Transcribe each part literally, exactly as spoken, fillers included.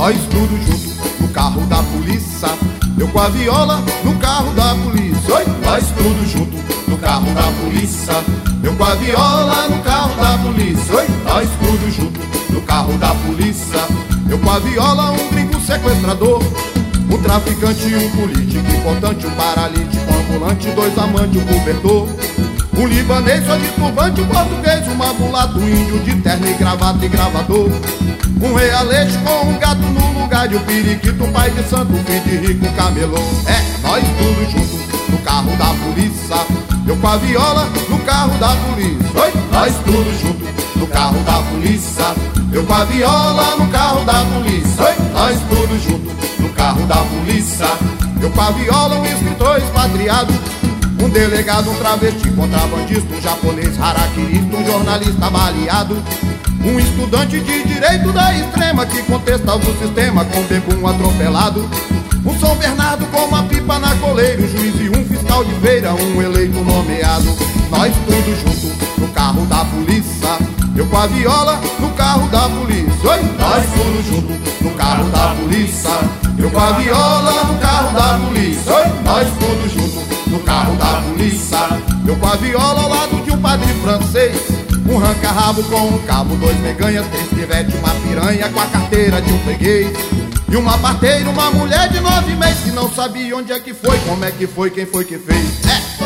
nós tudo junto no carro da polícia. Eu com a viola no carro da polícia. Oi, nós tudo junto no carro da polícia. Eu com a viola no carro da polícia. Oi, nós tudo junto no carro da polícia. Eu com a viola, um gringo sequestrador, um traficante e um político importante, um paralítico, um ambulante, dois amantes, um cobertor, um libanês só de turbante, um português, um mulato, um índio de terno e gravata e gravador, um realete com um gato no lugar de um periquito, um pai de santo, um filho de rico, um camelô. É, nós tudo junto no carro da polícia. Eu com a viola no carro da polícia. Oi, nós tudo junto no carro da polícia. Eu com a viola no carro da polícia. Oi, nós tudo junto no carro da polícia. Eu com a viola, um escritor expatriado, um delegado, um travesti, contrabandista, um japonês harakirista, um jornalista baleado, um estudante de direito da extrema que contesta o sistema com bebum atropelado, um São Bernardo com uma pipa na coleira, um juiz e um fiscal de feira, um eleito nomeado. Nós tudo junto no carro da polícia. Eu com a viola no carro da polícia. Oi, nós tudo junto no carro da polícia. Eu com a viola no carro da polícia. Oi, nós tudo junto no carro da polícia. Eu com a viola ao lado de um padre francês, um ranca-rabo com um cabo, dois meganhas, três pivete, uma piranha com a carteira de um freguês, e uma parteira, uma mulher de nove meses que não sabia onde é que foi, como é que foi, quem foi que fez. É.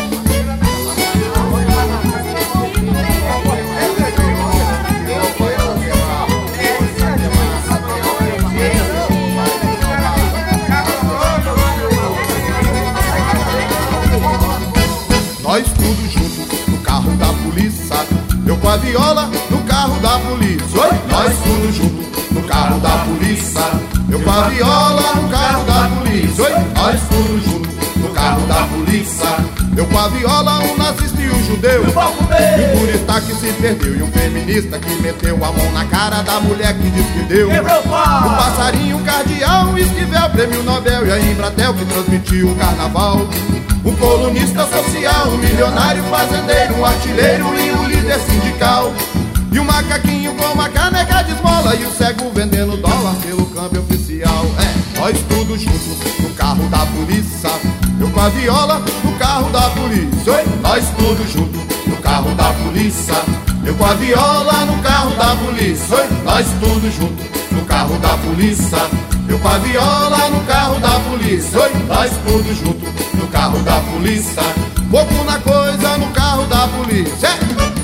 Nós tudo junto no carro da polícia. Eu com a viola no carro da polícia. Oi, nós tudo junto no carro da polícia. Eu com a viola no carro da polícia. Oi, nós tudo junto no carro da polícia. Eu com a viola, um nazista e um judeu, e um turista que se perdeu, e um feminista que meteu a mão na cara da mulher que diz que deu. Um passarinho, um cardeal, um esquivel, prêmio Nobel, e a Embratel que transmitiu o carnaval. Um colunista social, um milionário fazendeiro, um artilheiro e um líder sindical, e um macaquinho com uma caneca de esmola, e o cego vendendo dólar pelo câmbio oficial. É, nós tudo juntos no carro da polícia. Eu com a viola no carro da polícia. Oi, nós tudo junto no carro da polícia. Eu com a viola no carro da polícia. Oi, nós tudo junto no carro da polícia. Eu com a viola no carro da polícia. Oi, nós tudo junto no carro da polícia. Fogo na coisa no carro da polícia. É.